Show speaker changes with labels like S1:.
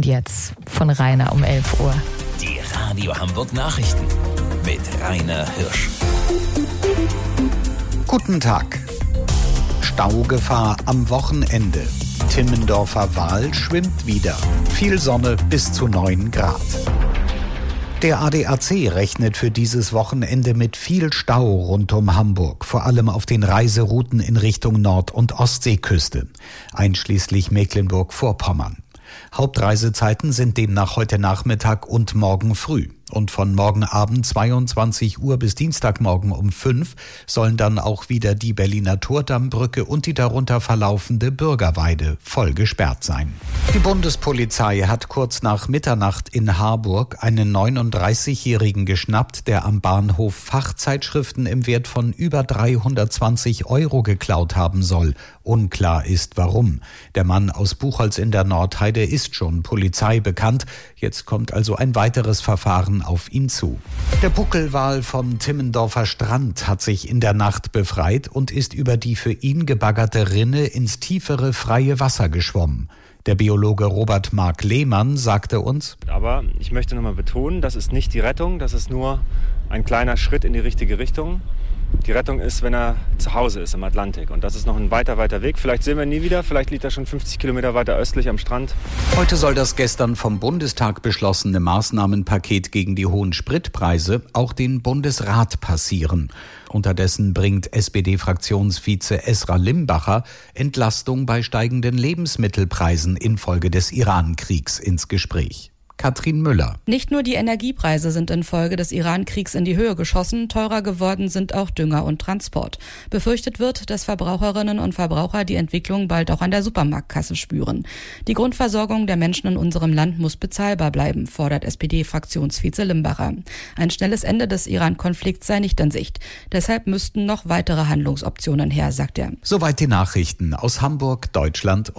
S1: Und jetzt von Rainer um 11 Uhr.
S2: Die Radio Hamburg Nachrichten mit Rainer Hirsch.
S3: Guten Tag. Staugefahr am Wochenende. Timmendorfer Wal schwimmt wieder. Viel Sonne bis zu 9 Grad. Der ADAC rechnet für dieses Wochenende mit viel Stau rund um Hamburg, vor allem auf den Reiserouten in Richtung Nord- und Ostseeküste, einschließlich Mecklenburg-Vorpommern. Hauptreisezeiten sind demnach heute Nachmittag und morgen früh. Und von morgen Abend 22 Uhr bis Dienstagmorgen um 5 sollen dann auch wieder die Berliner Turmdammbrücke und die darunter verlaufende Bürgerweide voll gesperrt sein. Die Bundespolizei hat kurz nach Mitternacht in Harburg einen 39-Jährigen geschnappt, der am Bahnhof Fachzeitschriften im Wert von über 320 € geklaut haben soll. Unklar ist warum. Der Mann aus Buchholz in der Nordheide ist schon Polizei bekannt. Jetzt kommt also ein weiteres Verfahren auf ihn zu. Der Buckelwal vom Timmendorfer Strand hat sich in der Nacht befreit und ist über die für ihn gebaggerte Rinne ins tiefere freie Wasser geschwommen. Der Biologe Robert Mark Lehmann sagte uns:
S4: Aber ich möchte nochmal betonen, das ist nicht die Rettung, das ist nur ein kleiner Schritt in die richtige Richtung. Die Rettung ist, wenn er zu Hause ist im Atlantik. Und das ist noch ein weiter Weg. Vielleicht sehen wir ihn nie wieder. Vielleicht liegt er schon 50 Kilometer weiter östlich am Strand.
S3: Heute soll das gestern vom Bundestag beschlossene Maßnahmenpaket gegen die hohen Spritpreise auch den Bundesrat passieren. Unterdessen bringt SPD-Fraktionsvize Esra Limbacher Entlastung bei steigenden Lebensmittelpreisen infolge des Iran-Kriegs ins Gespräch. Katrin Müller.
S5: Nicht nur die Energiepreise sind infolge des Iran-Kriegs in die Höhe geschossen, teurer geworden sind auch Dünger und Transport. Befürchtet wird, dass Verbraucherinnen und Verbraucher die Entwicklung bald auch an der Supermarktkasse spüren. Die Grundversorgung der Menschen in unserem Land muss bezahlbar bleiben, fordert SPD-Fraktionsvize Limbacher. Ein schnelles Ende des Iran-Konflikts sei nicht in Sicht. Deshalb müssten noch weitere Handlungsoptionen her, sagt er.
S3: Soweit die Nachrichten aus Hamburg, Deutschland